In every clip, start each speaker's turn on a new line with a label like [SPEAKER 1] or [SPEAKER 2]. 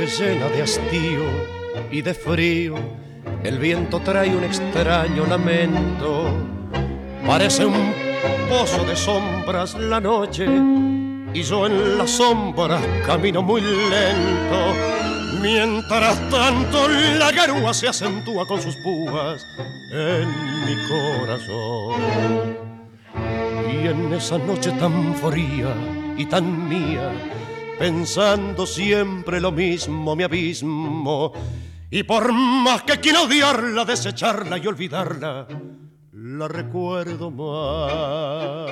[SPEAKER 1] llena de hastío y de frío, el viento trae un extraño lamento. Parece un pozo de sombras la noche y yo en las sombras camino muy lento. Mientras tanto la garúa se acentúa con sus púas en mi corazón. Y en esa noche tan fría y tan mía, pensando siempre lo mismo, me abismo. Y por más que quiero odiarla, desecharla y olvidarla, la recuerdo más.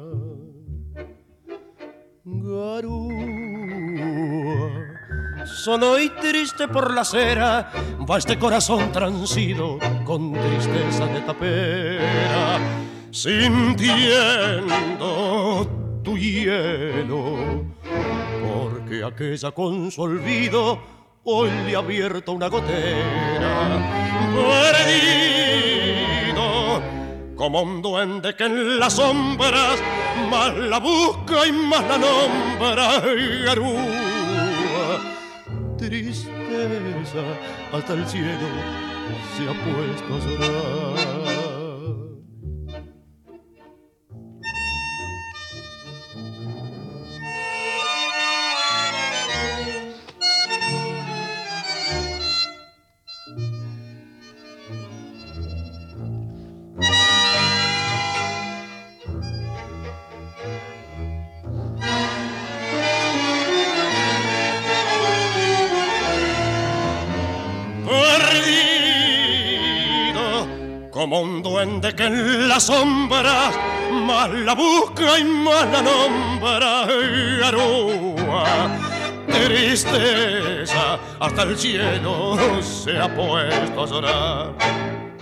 [SPEAKER 1] Garúa, solo y triste por la acera va este corazón transido con tristeza de tapera, sintiendo tu hielo, porque aquella con su olvido hoy le ha abierto una gotera. Perdido como un duende que en las sombras más la busca y más la nombra. Garúa, tristeza, hasta el cielo se ha puesto a llorar. Como un duende que en las sombras más la busca y más la nombra. Garúa, tristeza, hasta el cielo se ha puesto a llorar.